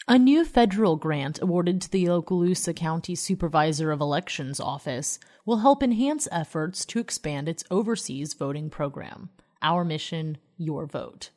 A new federal grant awarded to the Okaloosa County Supervisor of Elections Office will help enhance efforts to expand its overseas voting program. Our mission, your vote.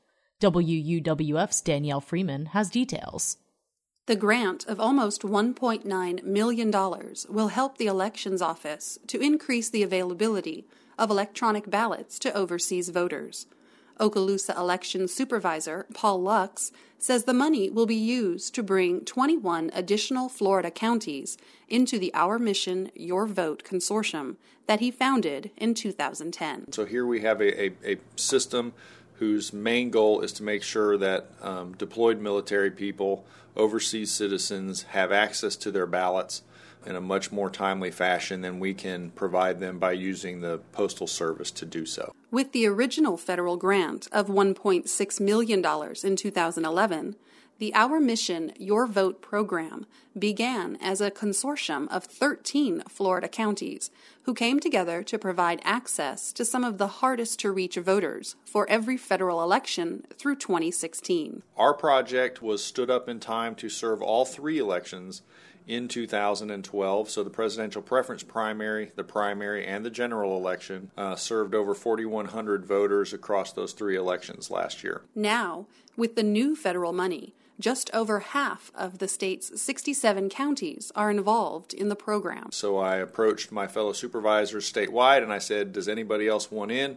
WUWF's Danielle Freeman has details. The grant of almost $1.9 million will help the Elections Office to increase the availability of electronic ballots to overseas voters. Okaloosa Elections Supervisor Paul Lux says the money will be used to bring 21 additional Florida counties into the Our Mission, Your Vote consortium that he founded in 2010. So here we have a system whose main goal is to make sure that deployed military people, overseas citizens, have access to their ballots in a much more timely fashion than we can provide them by using the Postal Service to do so. With the original federal grant of $1.6 million in 2011, the Our Mission, Your Vote program began as a consortium of 13 Florida counties who came together to provide access to some of the hardest-to-reach voters for every federal election through 2016. Our project was stood up in time to serve all three elections in 2012, so the presidential preference primary, the primary, and the general election served over 4,100 voters across those three elections last year. Now, with the new federal money, just over half of the state's 67 counties are involved in the program. So I approached my fellow supervisors statewide and I said, does anybody else want in?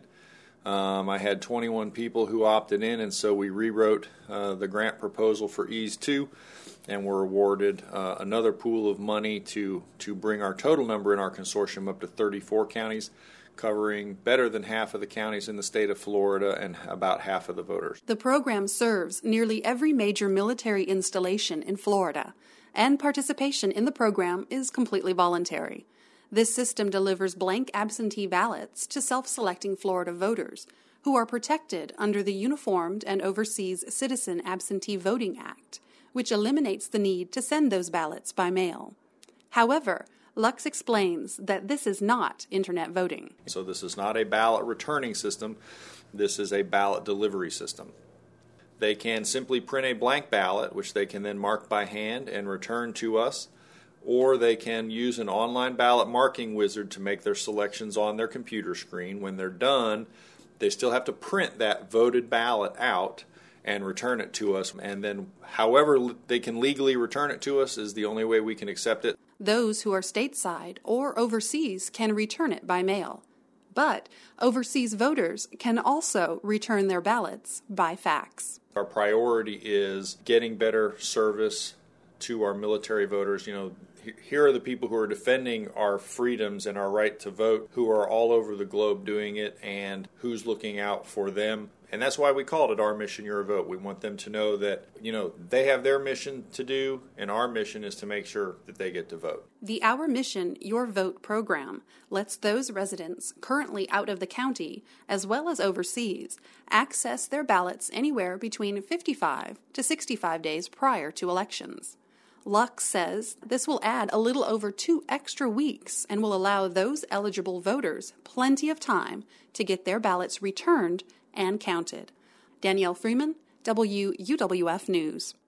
I had 21 people who opted in, and so we rewrote the grant proposal for EASE 2, and were awarded another pool of money to bring our total number in our consortium up to 34 counties, covering better than half of the counties in the state of Florida and about half of the voters. The program serves nearly every major military installation in Florida, and participation in the program is completely voluntary. This system delivers blank absentee ballots to self-selecting Florida voters who are protected under the Uniformed and Overseas Citizen Absentee Voting Act, which eliminates the need to send those ballots by mail. However, Lux explains that this is not internet voting. So this is not a ballot returning system. This is a ballot delivery system. They can simply print a blank ballot, which they can then mark by hand and return to us, or they can use an online ballot marking wizard to make their selections on their computer screen. When they're done, they still have to print that voted ballot out and return it to us, and then however they can legally return it to us is the only way we can accept it. Those who are stateside or overseas can return it by mail, but overseas voters can also return their ballots by fax. Our priority is getting better service to our military voters. You know, here are the people who are defending our freedoms and our right to vote, who are all over the globe doing it, and who's looking out for them. And that's why we called it Our Mission, Your Vote. We want them to know that, they have their mission to do, and our mission is to make sure that they get to vote. The Our Mission, Your Vote program lets those residents currently out of the county, as well as overseas, access their ballots anywhere between 55 to 65 days prior to elections. Lux says this will add a little over 2 extra weeks and will allow those eligible voters plenty of time to get their ballots returned and counted. Danielle Freeman, WUWF News.